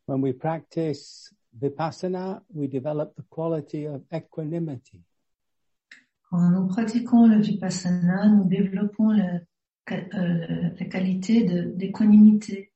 When we practice vipassana, we develop the quality of equanimity. Quand nous pratiquons le vipassana, nous développons la qualité d'équanimité.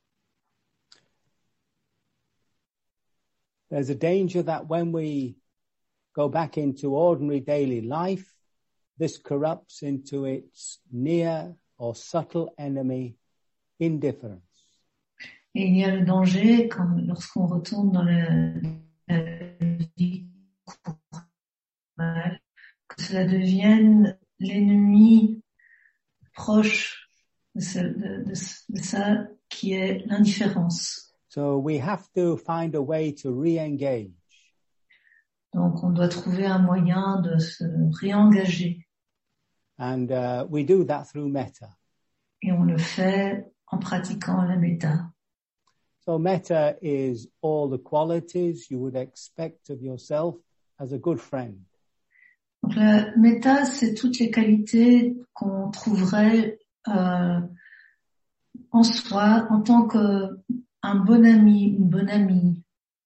There's a danger that when we go back into ordinary daily life, this corrupts into its near or subtle enemy, indifference. Et il y a le danger lorsqu'on retourne dans la vie normale, que cela devienne l'ennemi proche de ça qui est l'indifférence. So we have to find a way to re-engage. Donc on doit trouver un moyen de se réengager. And we do that through metta. Et on le fait en pratiquant la metta. So metta is all the qualities you would expect of yourself as a good friend. Donc la metta, c'est toutes les qualités qu'on trouverait en soi en tant qu'un bon ami, une bonne amie.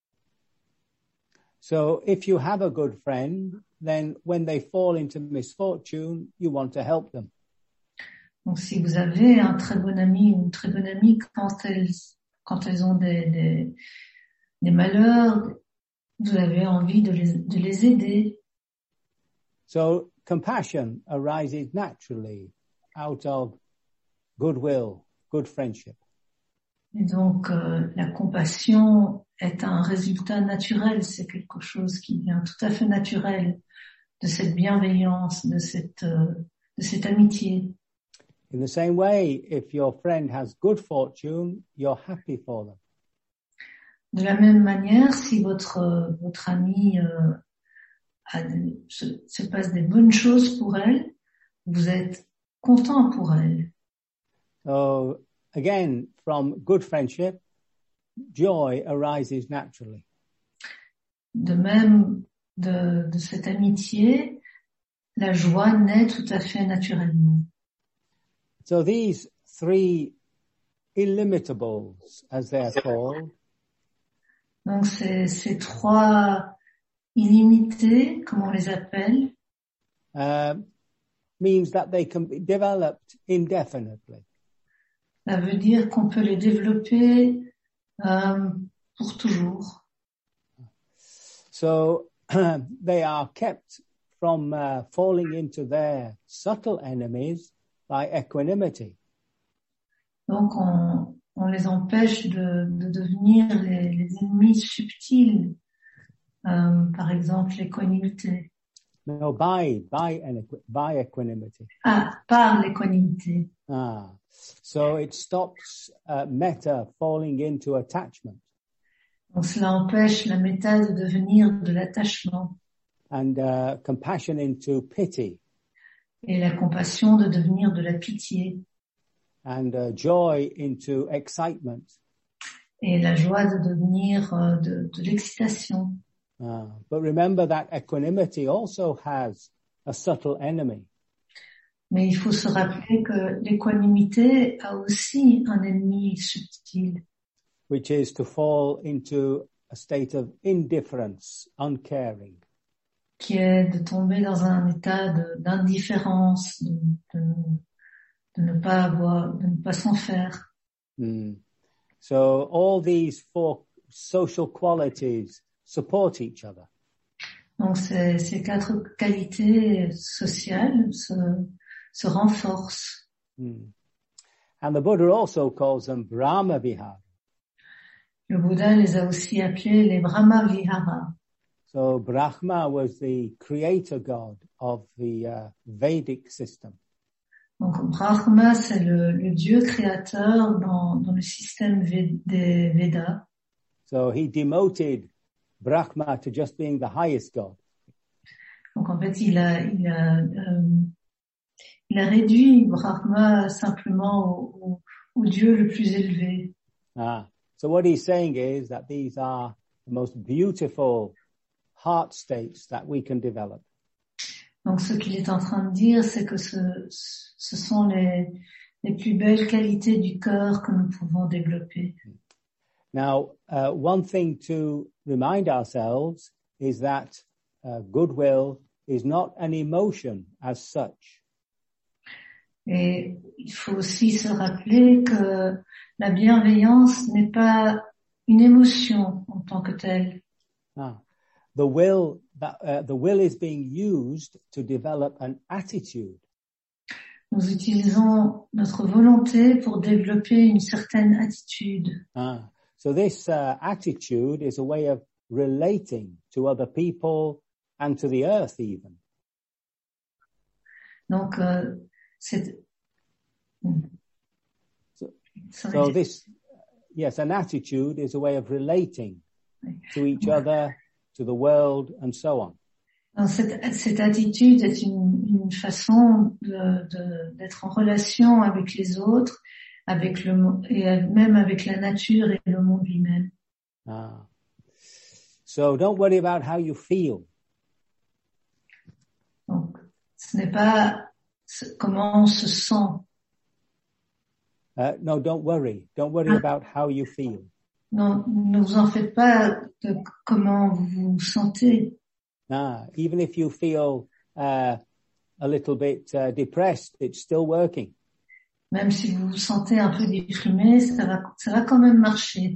So if you have a good friend, then when they fall into misfortune, you want to help them. Donc si vous avez un très bon ami ou une très bonne amie, quand elles ont des malheurs, vous avez envie de les aider. So compassion arises naturally out of goodwill, good friendship. Et donc la compassion est un résultat naturel, c'est quelque chose qui vient tout à fait naturel de cette bienveillance, de cette amitié. In the same way, if your friend has good fortune, you're happy for them. De la même manière, si votre ami se passe des bonnes choses pour elle, vous êtes content pour elle. So again, from good friendship, joy arises naturally. De même, de cette amitié, la joie naît tout à fait naturellement. So these three illimitables, as they are called, donc ces trois illimités, comme on les appelle, means that they can be developed indefinitely. Ça veut dire qu'on peut les développer pour toujours. So they are kept from falling into their subtle enemies by equanimity. Donc on les empêche de devenir les ennemis subtils, par exemple l'équanimité. No, by equanimity. Par l'équanimité. So it stops metta falling into attachment. Donc cela empêche la metta de devenir de l'attachement. And compassion into pity. Et la compassion de devenir de la pitié. And joy into excitement. Et la joie de devenir de l'excitation. But remember that equanimity also has a subtle enemy. Mais il faut se rappeler que l'équanimité a aussi un ennemi subtil. Which is to fall into a state of indifference, uncaring. Qui est de tomber dans un état d'indifférence, de ne pas s'en faire. So all these four social qualities support each other. Donc ces quatre qualités sociales se renforcent. And the Buddha also calls them Brahma Vihara. Le Bouddha les a aussi appelés les Brahma Vihara. So Brahma was the creator god of the Vedic system. Donc Brahma, c'est le dieu créateur dans le système des Védas. So he demoted Brahma to just being the highest god. Donc en fait, il a réduit Brahma simplement au dieu le plus élevé. So what he's saying is that these are the most beautiful heart states that we can develop. Donc ce qu'il est en train de dire, c'est que ce sont les plus belles qualités du cœur que nous pouvons développer. Now, one thing to remind ourselves is that goodwill is not an emotion as such. Et il faut aussi se rappeler que la bienveillance n'est pas une émotion en tant que telle. The will is being used to develop an attitude. Nous utilisons notre volonté pour développer une certaine attitude. So this attitude is a way of relating to other people and to the earth even. Donc, so this, yes, an attitude is a way of relating to each other, to the world, and so on. Donc, cette attitude est une façon d'être en relation avec les autres, avec et même avec la nature et le monde lui-même. So don't worry about how you feel. Donc, ce n'est pas comment on se sent. No, don't worry. Don't worry about how you feel. Non, ne vous en faites pas de comment vous vous sentez. Even if you feel a little bit depressed, it's still working. Même si vous vous sentez un peu déprimé, ça va quand même marcher.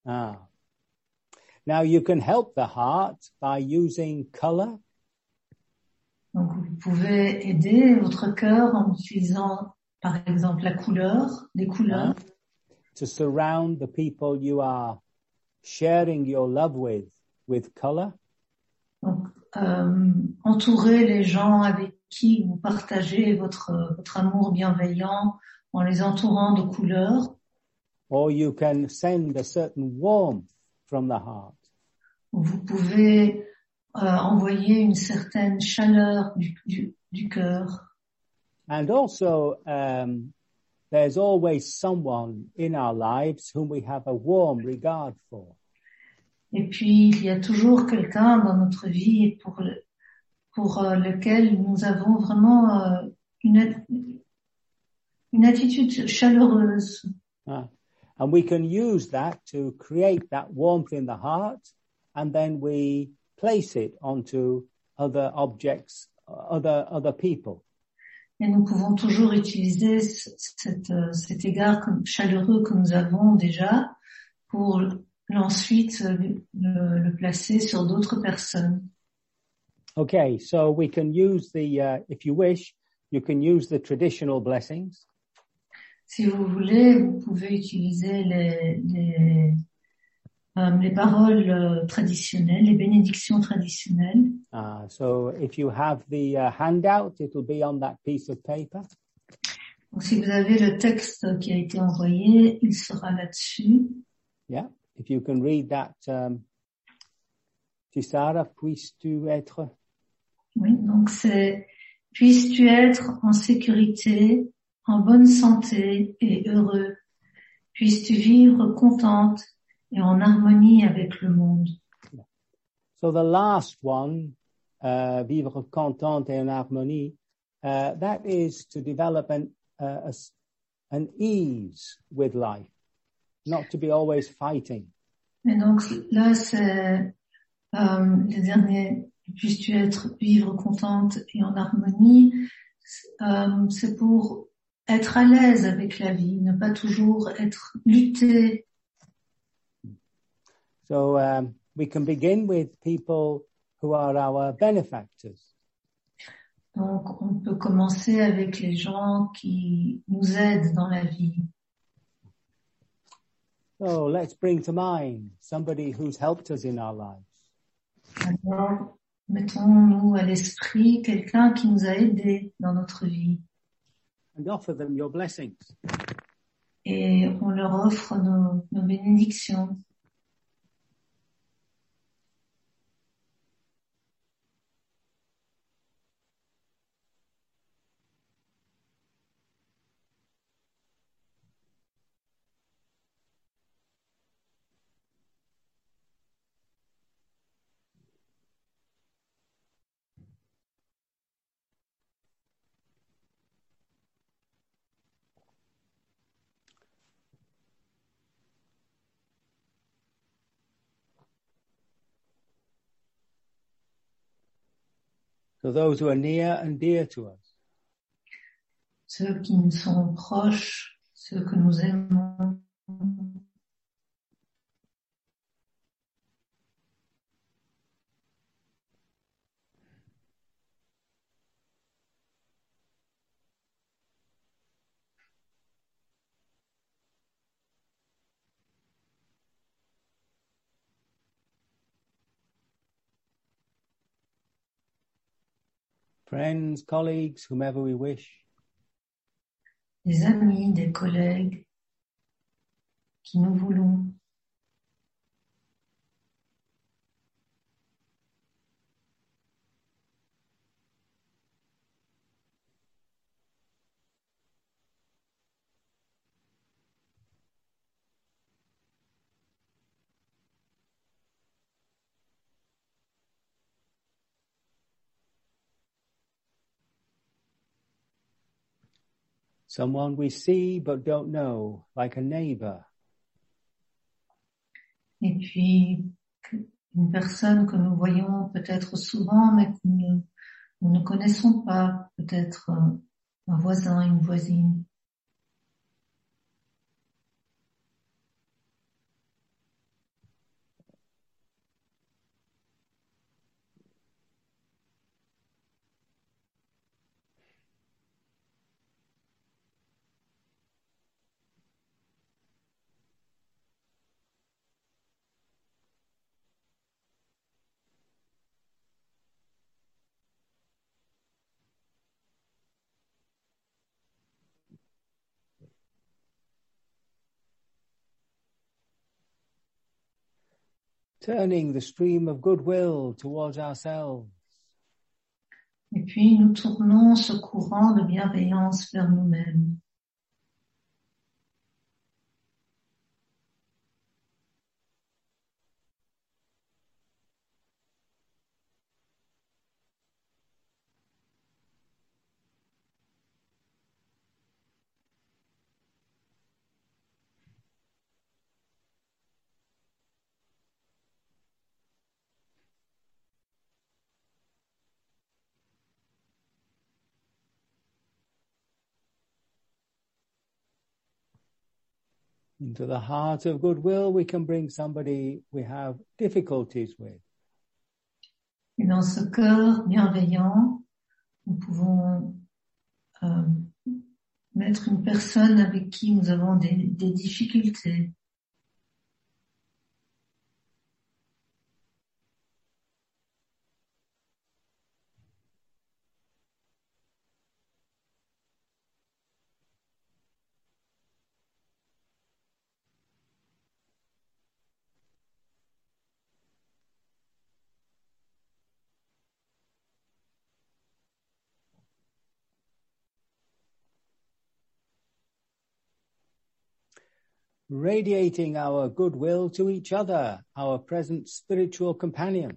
Now you can help the heart by using color. Donc vous pouvez aider votre cœur en utilisant, par exemple, la couleur, les couleurs. To surround the people you are sharing your love with color. Donc, entourer les gens avec qui vous partagez votre amour bienveillant en les entourant de couleurs. Or you can send a certain warmth from the heart. Vous pouvez envoyer une certaine chaleur du cœur. And also, there's always someone in our lives whom we have a warm regard for. Et puis, il y a toujours quelqu'un dans notre vie pour lequel nous avons vraiment une attitude chaleureuse. And we can use that to create that warmth in the heart, and then we place it onto other objects, other people. Et nous pouvons toujours utiliser cet égard chaleureux que nous avons déjà pour ensuite le placer sur d'autres personnes. Okay, so we can use if you wish, you can use the traditional blessings. Si vous voulez, vous pouvez utiliser les paroles traditionnelles, les bénédictions traditionnelles. So if you have the handout, it will be on that piece of paper. Donc, si vous avez le texte qui a été envoyé, il sera là-dessus. Yeah, if you can read that, Tisara, puisses-tu être? Oui, donc c'est « Puisses-tu être en sécurité, en bonne santé et heureux. Puisses-tu vivre contente et en harmonie avec le monde. » So the last one, vivre contente et en harmonie, that is to develop an ease with life, not to be always fighting. Et donc là, c'est le dernier. Puisses-tu vivre contente et en harmonie, c'est pour être à l'aise avec la vie, ne pas toujours lutter. So we can begin with people who are our benefactors. Donc on peut commencer avec les gens qui nous aident dans la vie. So let's bring to mind somebody who's helped us in our lives. Alors, mettons-nous à l'esprit quelqu'un qui nous a aidés dans notre vie. And offer them your blessings. Et on leur offre nos bénédictions. So those who are near and dear to us. Ceux qui nous sont proches, ceux que nous aimons. Friends, colleagues, whomever we wish. Des amis, des collègues qui nous voulons. Someone we see but don't know, like a neighbor. Et puis, une personne que nous voyons peut-être souvent, mais que nous ne connaissons pas, peut-être un voisin, une voisine. Turning the stream of goodwill towards ourselves. Et puis, nous tournons ce courant de bienveillance vers nous-mêmes. Into the heart of goodwill, we can bring somebody we have difficulties with. Et dans ce cœur bienveillant, nous pouvons mettre une personne avec qui nous avons des difficultés. Radiating our goodwill to each other, our present spiritual companions.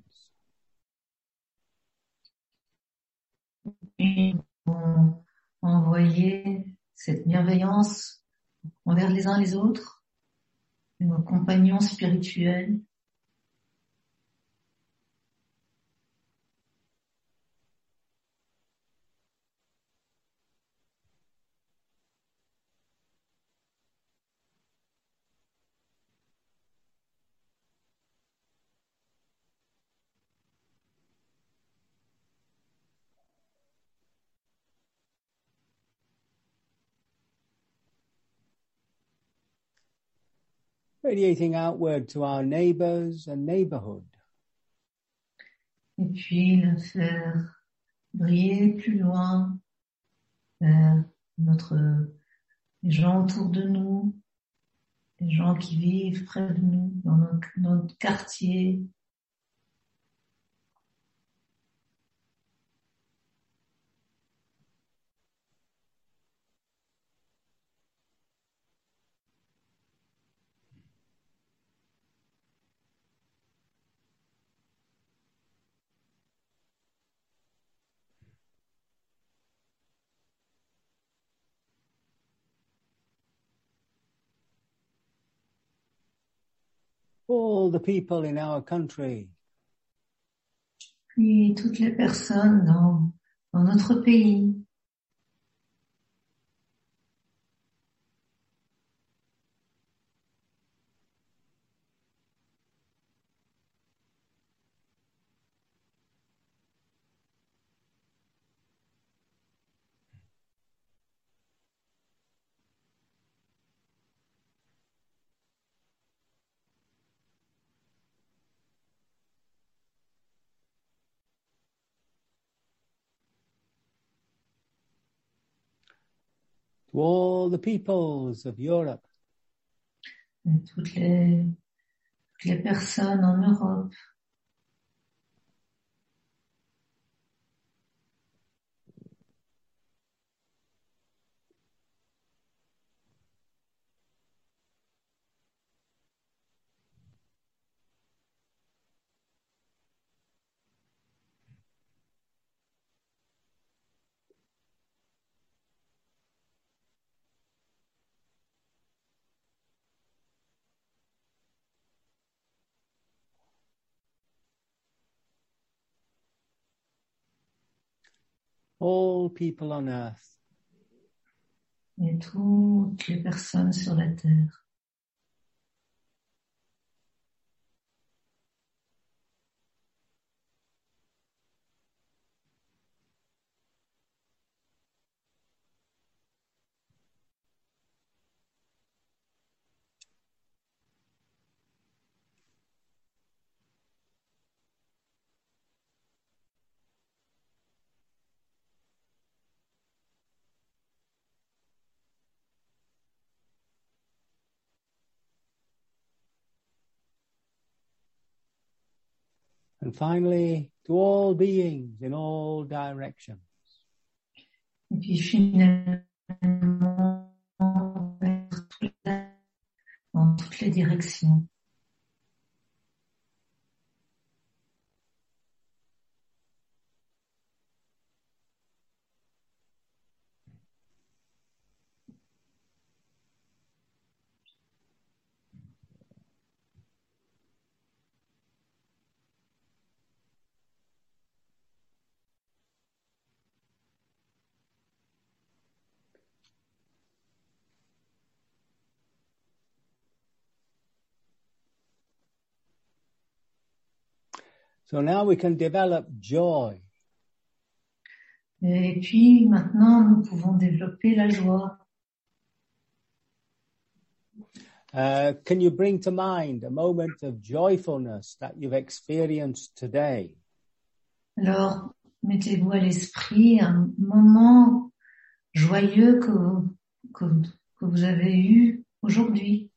Et envoyer cette bienveillance envers les uns les autres, nos compagnons spirituels. Radiating outward to our neighbors and neighborhood. Et puis le faire briller plus loin vers les gens autour de nous, les gens qui vivent près de nous, dans notre quartier. All the people in our country. puis toutes les personnes dans notre pays. To all the peoples of Europe, Et toutes les personnes en Europe. all people on earth, Et toutes les personnes sur la terre. and finally to all beings in all directions. Et puis finalement, dans toutes les directions. So now we can develop joy. Et puis maintenant, nous pouvons développer la joie. Can you bring to mind a moment of joyfulness that you've experienced today? Alors, mettez-vous à l'esprit un moment joyeux que vous avez eu aujourd'hui.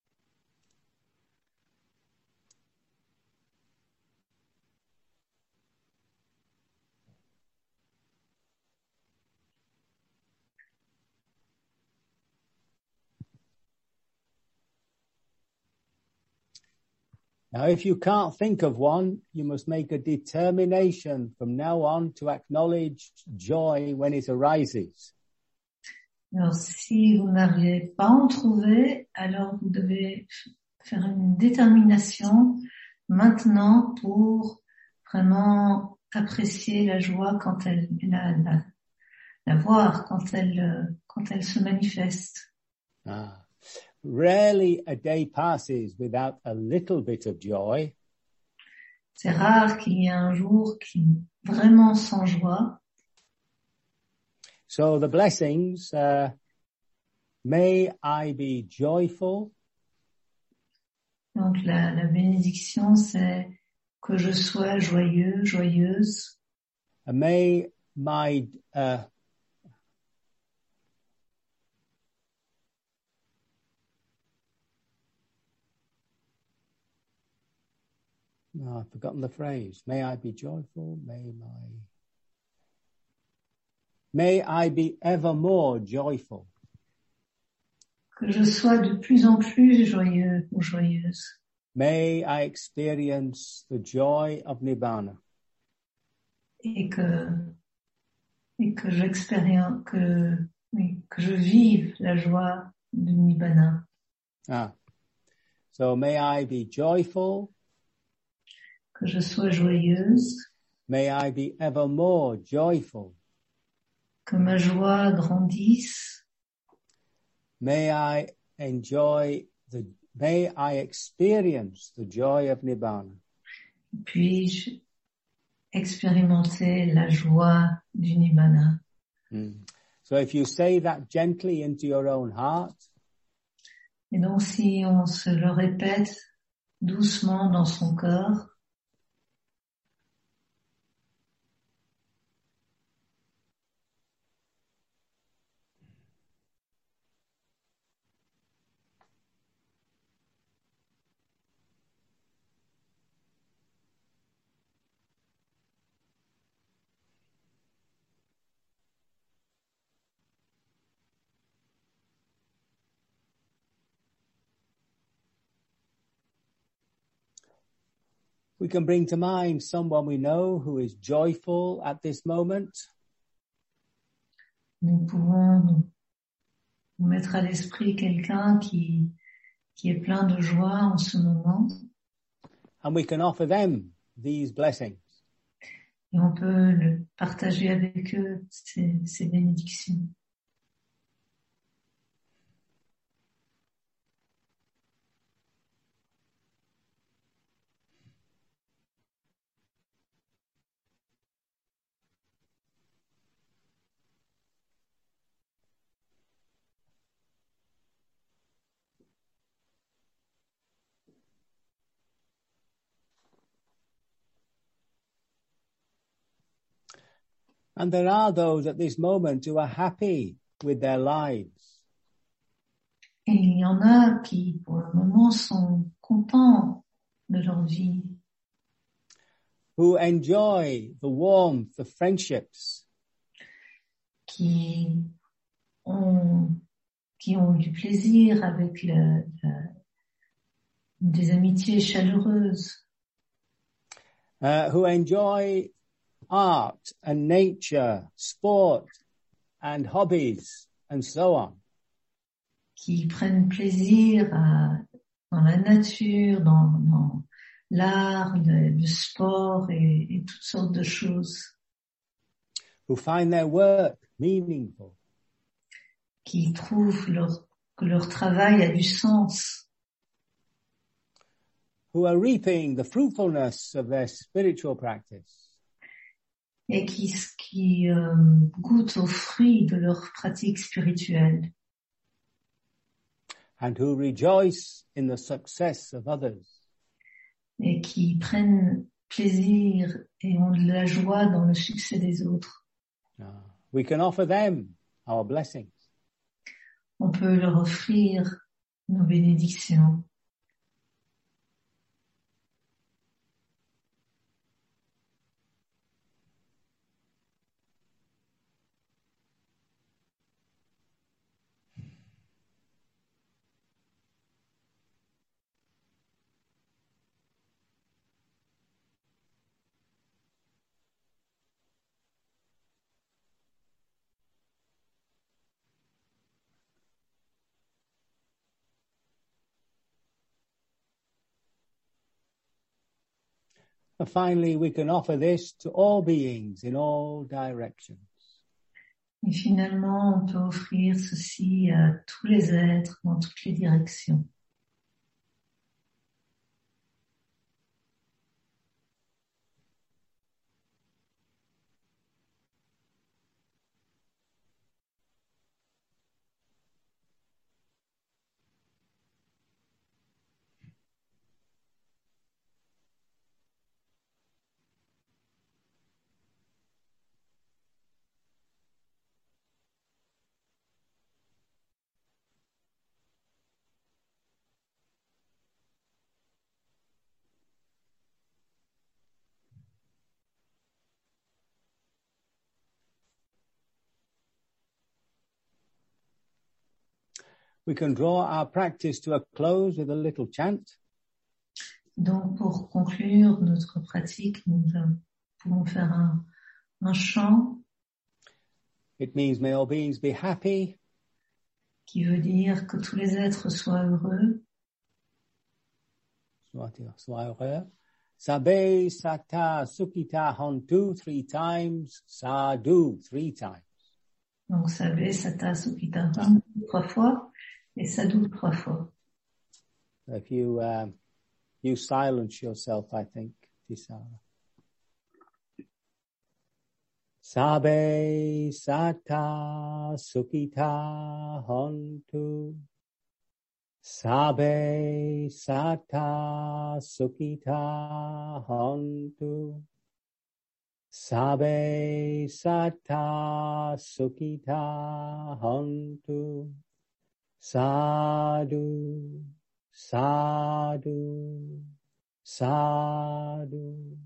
Now, if you can't think of one, you must make a determination from now on to acknowledge joy when it arises. Alors, si vous n'arrivez pas à en trouver, alors vous devez faire une détermination maintenant pour vraiment apprécier la joie quand la voir quand elle se manifeste. Rarely a day passes without a little bit of joy. C'est rare qu'il y ait un jour qui vraiment sans joie. So the blessings, may I be joyful. Donc la bénédiction, c'est que je sois joyeux, joyeuse. And may my, no, I've forgotten the phrase. May I be joyful. May I be ever more joyful. Que je sois de plus en plus joyeux ou joyeuse. May I experience the joy of Nibbana. Et que j'expérience, que je vive la joie du Nibbana. So may I be joyful. Que je sois joyeuse. May I be ever more joyful. Que ma joie grandisse. May I experience the joy of Nibbana. Puis-je expérimenter la joie du Nibbana. So if you say that gently into your own heart, et donc si on se le répète doucement dans son cœur, we can bring to mind someone we know who is joyful at this moment. Nous pouvons nous mettre à l'esprit quelqu'un qui est plein de joie en ce moment. And we can offer them these blessings. Et on peut le partager avec eux, ces bénédictions. And there are those at this moment who are happy with their lives. Et il y en a qui, pour le moment, sont contents de leur vie. Who enjoy the warmth of friendships. Qui ont du plaisir avec des amitiés chaleureuses. Who enjoy art and nature, sport and hobbies and so on. Qui prennent plaisir dans la nature, dans l'art, le sport et toutes sortes de choses. Who find their work meaningful. Qui trouvent que leur travail a du sens. Who are reaping the fruitfulness of their spiritual practice. Et qui goûtent aux fruits de leur pratique spirituelle. And who rejoice in the success of others. Et qui prennent plaisir et ont de la joie dans le succès des autres. We can offer them our blessings. On peut leur offrir nos bénédictions. And finally, we can offer this to all beings in all directions. Et finalement, on peut offrir ceci à tous les êtres dans toutes les directions. We can draw our practice to a close with a little chant. Donc, pour conclure notre pratique, nous pouvons faire un chant. It means may all beings be happy. Qui veut dire que tous les êtres soient heureux. Soient heureux. Sabe Sata Sukhita Hontu 3 times, Sadhu 3 times. Donc, Sabe Sata Sukhita Hontu 3 fois et Sadhu 3 fois. If you silence yourself, I think, Tisara. Sabe Sata Sukhita Hontu. Sabe Sata Sukhita Hontu. Sabe Sata Sukhita Hontu. Sadhu, Sadhu, Sadhu.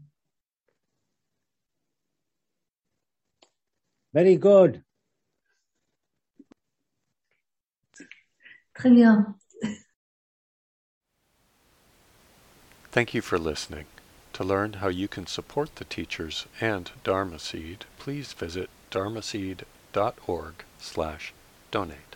Very good. Très bien. Thank you for listening. To learn how you can support the teachers and Dharma Seed, please visit dharmaseed.org/donate.